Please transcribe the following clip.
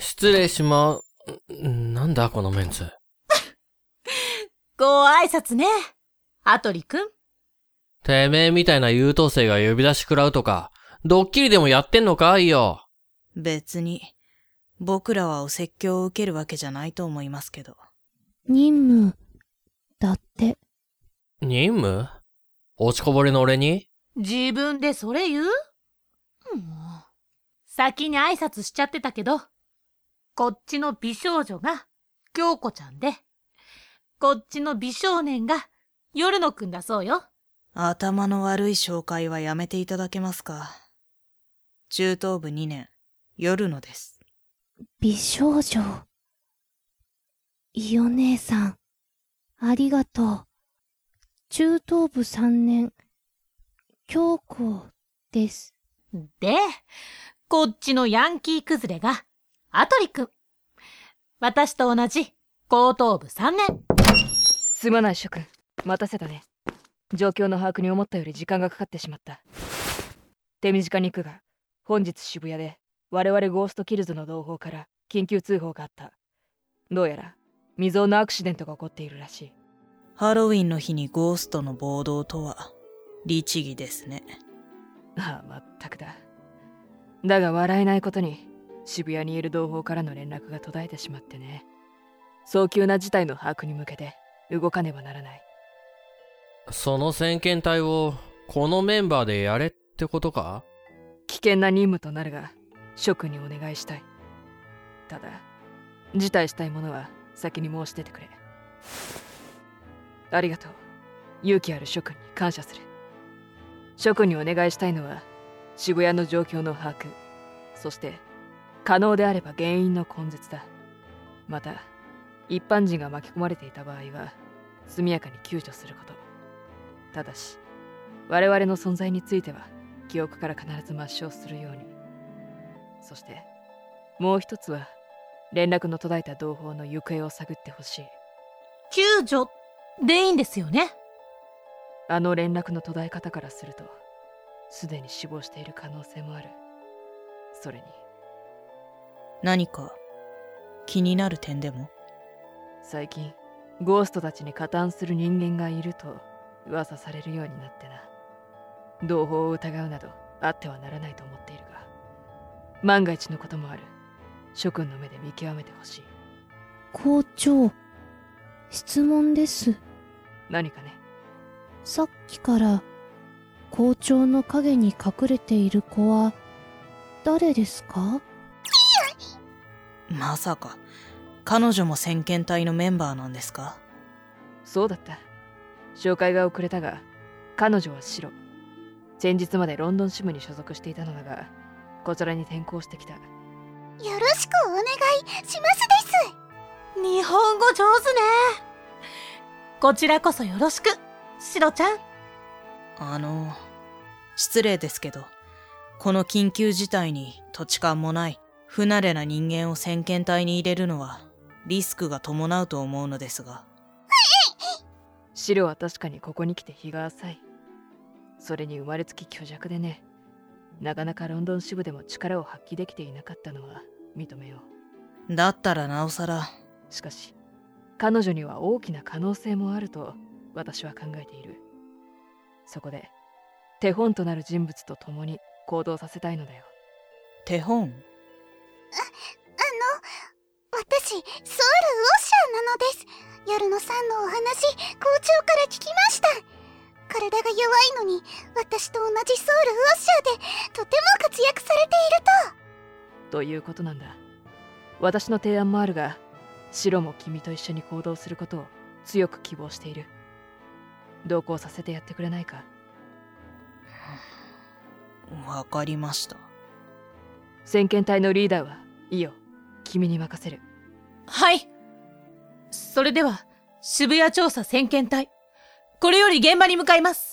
失礼しま、なんだこのメンツ。 ご挨拶ね、アトリくん。 てめえみたいな優等生が呼び出し食らうとか、ドッキリでもやってんのかいよ。 別に、僕らはお説教を受けるわけじゃないと思いますけど。 任務、だって。 任務？落ちこぼれの俺に？ 自分でそれ言う？先に挨拶しちゃってたけど、こっちの美少女が京子ちゃんで、こっちの美少年が夜野くんだそうよ。 頭の悪い紹介はやめていただけますか。中等部2年、夜野です。 美少女。いお姉さん、ありがとう。中等部3年、京子です。 で、こっちのヤンキー崩れがアトリくん。私と同じ高等部3年。 すまない諸君、待たせたね。状況の把握に思ったより時間がかかってしまった。手短に行くが、本日渋谷で我々ゴーストキルズの同胞から緊急通報があった。どうやら未曾有のアクシデントが起こっているらしい。 ハロウィンの日にゴーストの暴動とは律儀ですね。 ああ、まったくだ。だが笑えないことに渋谷にいる同胞からの連絡が途絶えてしまってね。早急な事態の把握に向けて動かねばならない。 その先遣隊をこのメンバーでやれってことか？ 危険な任務となるが諸君にお願いしたい。ただ辞退したいものは先に申し出てくれ。ありがとう。勇気ある諸君に感謝する。諸君にお願いしたいのは渋谷の状況の把握、そして可能であれば原因の根絶だ。また一般人が巻き込まれていた場合は速やかに救助すること。ただし我々の存在については記憶から必ず抹消するように。そしてもう一つは連絡の途絶えた同胞の行方を探ってほしい。 救助でいいんですよね？ あの連絡の途絶え方からするとすでに死亡している可能性もある。それに何か気になる点でも？ 最近ゴーストたちに加担する人間がいると噂されるようになってな。同胞を疑うなどあってはならないと思っているが、万が一のこともある。諸君の目で見極めてほしい。 校長、質問です。 何かね？ さっきから校長の影に隠れている子は誰ですか？ まさか彼女も先遣隊のメンバーなんですか？ そうだった。紹介が遅れたが、彼女はシロ。先日までロンドン支部に所属していたのだが、こちらに転校してきた。 よろしくお願いしますです。 日本語上手ね。こちらこそよろしく、シロちゃん。 失礼ですけど、この緊急事態に土地勘もない不慣れな人間を先遣隊に入れるのはリスクが伴うと思うのですが。 シロは確かにここに来て日が浅い。それに生まれつき虚弱でね、なかなかロンドン支部でも力を発揮できていなかったのは認めよう。だったらなおさら。 しかし彼女には大きな可能性もあると私は考えている。そこで手本となる人物と共に行動させたいのだよ。 手本？ 私ソウル・オッシャーなのです。夜野さんのお話、校長から聞きました。体が弱いのに私と同じソウル・オッシャーでとても活躍されていると。 ということなんだ。私の提案もあるが、シロも君と一緒に行動することを強く希望している。同行させてやってくれないか？ わかりました。 先遣隊のリーダーはいいよ、君に任せる。 はい。それでは渋谷調査先遣隊、これより現場に向かいます。